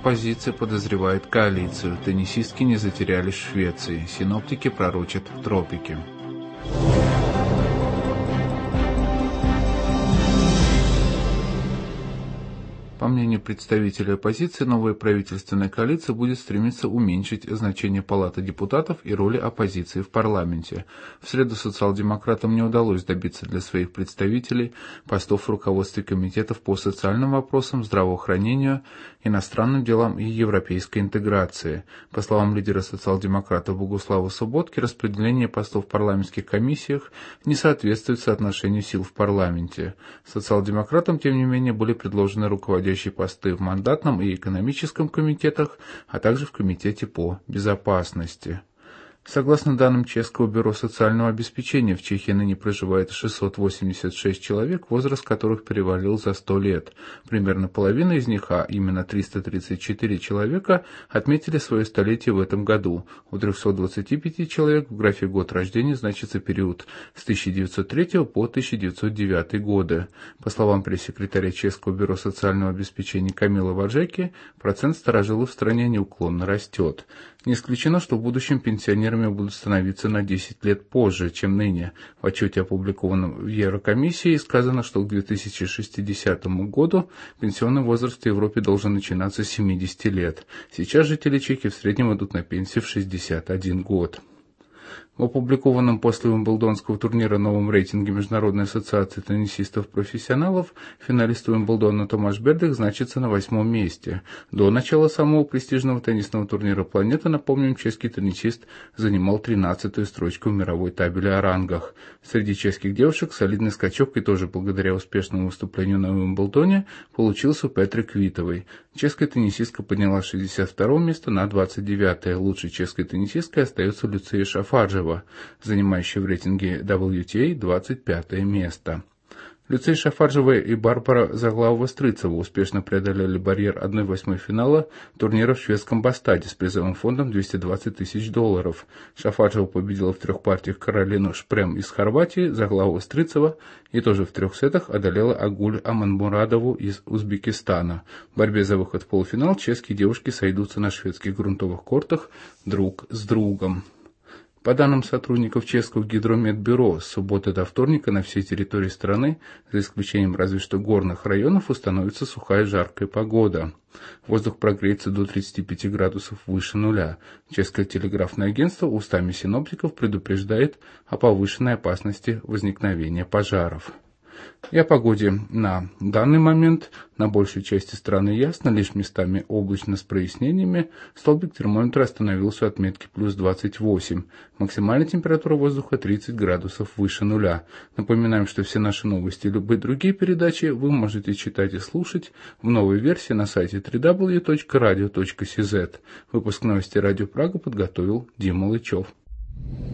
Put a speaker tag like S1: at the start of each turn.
S1: Оппозиция подозревает коалицию. Теннисистки не затерялись в Швеции. Синоптики пророчат тропики. По мнению представителей оппозиции, новая правительственная коалиция будет стремиться уменьшить значение Палаты депутатов и роли оппозиции в парламенте. В среду социал-демократам не удалось добиться для своих представителей постов в руководстве комитетов по социальным вопросам, здравоохранению, иностранным делам и европейской интеграции. По словам лидера социал-демократов Богуслава Субботки, распределение постов в парламентских комиссиях не соответствует соотношению сил в парламенте. Социал-демократам, тем не менее, были предложены руководящие посты в мандатном и экономическом комитетах, а также в комитете по безопасности. Согласно данным Чешского бюро социального обеспечения, в Чехии ныне проживает 686 человек, возраст которых перевалил за 100 лет. Примерно половина из них, а именно 334 человека, отметили свое столетие в этом году. У 325 человек в графе год рождения значится период с 1903 по 1909 годы. По словам пресс-секретаря Чешского бюро социального обеспечения Камилы Ваджеки, процент старожилов в стране неуклонно растет. Не исключено, что в будущем пенсионерами будут становиться на 10 лет позже, чем ныне. В отчете, опубликованном в Еврокомиссии, сказано, что к 2060 году пенсионный возраст в Европе должен начинаться с 70 лет. Сейчас жители Чехии в среднем идут на пенсию в 61 год. В опубликованном после Уимблдонского турнира новом рейтинге Международной ассоциации теннисистов-профессионалов финалист Уимблдона Томаш Бердих значится на 8-м месте. До начала самого престижного теннисного турнира планеты, напомним, чешский теннисист занимал 13-ю строчку в мировой табели о рангах. Среди чешских девушек солидный скачок, и тоже благодаря успешному выступлению на Уимблдоне, получился у Петры Квитовой. Чешская теннисистка поднялась с 62-го места на 29-е. Лучшей чешской теннисисткой остается Люция Шафаджева, занимающая в рейтинге WTA 25 место. Люция Шафаджева и Барбара Заглавова-Стрыцева успешно преодолели барьер 1/8 финала турнира в шведском Бастаде с призовым фондом $220 тысяч. Шафаджева победила в 3 партиях Каролину Шпрем из Хорватии, Заглавова-Стрыцева и тоже в 3 сетах одолела Агуль Аманмурадову из Узбекистана. В борьбе за выход в полуфинал чешские девушки сойдутся на шведских грунтовых кортах друг с другом. По данным сотрудников Чешского гидрометбюро, с субботы до вторника на всей территории страны, за исключением разве что горных районов, установится сухая жаркая погода. Воздух прогреется до 35 градусов выше нуля. Чешское телеграфное агентство устами синоптиков предупреждает о повышенной опасности возникновения пожаров. И о погоде на данный момент. На большей части страны ясно, лишь местами облачно с прояснениями. Столбик термометра остановился у отметки плюс 28. Максимальная температура воздуха 30 градусов выше нуля. Напоминаем, что все наши новости и любые другие передачи вы можете читать и слушать в новой версии на сайте www.radio.cz. Выпуск новостей Радио Прага подготовил Дима Лычев.